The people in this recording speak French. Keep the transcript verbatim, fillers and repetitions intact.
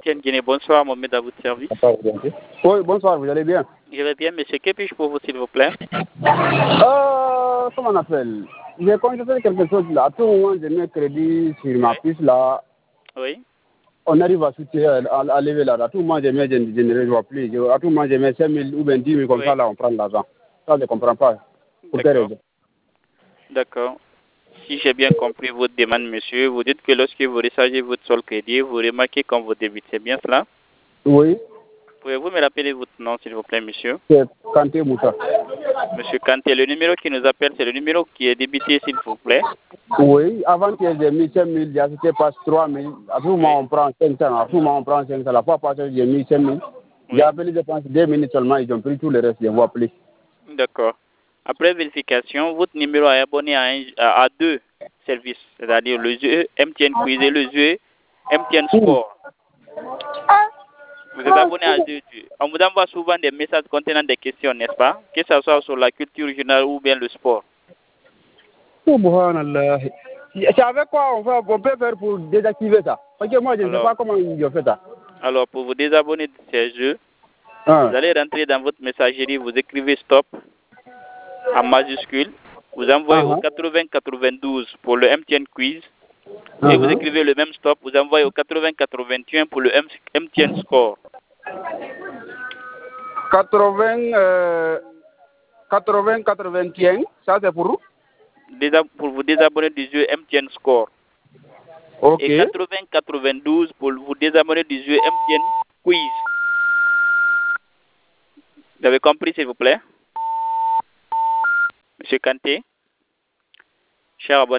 N Guinée. Bonsoir, Mohamed, à votre service. Oui, bonsoir, vous allez bien? Je vais bien, monsieur. Que puis-je pour vous, s'il vous plaît? Euh, comment on appelle? J'ai constaté quelque chose là. À tout moment, je mets crédit sur ma Oui. puce là. Oui. On arrive à soutenir, à, à lever là. À tout moment, je mets, je, je ne reçois plus. Je- à tout moment, je mets cinq mille ou bien dix mille comme Oui. ça là, on prend l'argent. Ça, je ne comprends pas. Pour quelle D'accord. raison? D'accord. Si j'ai bien compris votre demande, monsieur, vous dites que lorsque vous rechargez votre sol crédit, vous remarquez quand vous débitez. C'est bien cela? Oui, Pouvez-vous me rappeler votre nom, s'il vous plaît, monsieur? c'est Kanté Moussa. Monsieur Kanté, le numéro qui nous appelle, c'est le numéro qui est débité, s'il vous plaît. Oui, avant que j'ai mis cinq mille, j'ai acheté passe trois mille. À tout moment, Oui. on prend cinq cents. À tout moment, on prend cinq cents. La fois passée, j'ai mis cinq mille. J'ai Oui. appelé, je pense, deux minutes seulement. Ils ont pris tout le reste. Je ne vois plus. D'accord. Après vérification, votre numéro est abonné à, un- à, à deux services, c'est-à-dire le jeu M T N Quiz et le jeu M T N Sport. Vous êtes abonné à deux jeux. On vous envoie souvent des messages contenant des questions, n'est-ce pas? Que ce soit sur la culture régionale ou bien le sport. Subhanallah. C'est avec quoi on, va, on peut faire pour désactiver ça? Parce que moi, je ne sais Alors, pas comment ils fait ça. alors, pour vous désabonner de ces jeux, Hein. vous allez rentrer dans votre messagerie, vous écrivez stop en majuscule, vous envoyez au Uh-huh. quatre-vingts quatre-vingt-douze pour le M T N Quiz et vous Uh-huh. écrivez le même stop, vous envoyez au quatre-vingts quatre-vingt-un pour le M T N Score. quatre-vingts, euh, quatre-vingts, quatre-vingt-un, ça c'est pour vous? Déjà, pour vous désabonner du jeu M T N Score. Ok. Et quatre-vingts quatre-vingt-douze pour vous désabonner du jeu M T N Quiz. Vous avez compris, s'il vous plaît? Monsieur Kanté, cher abonné.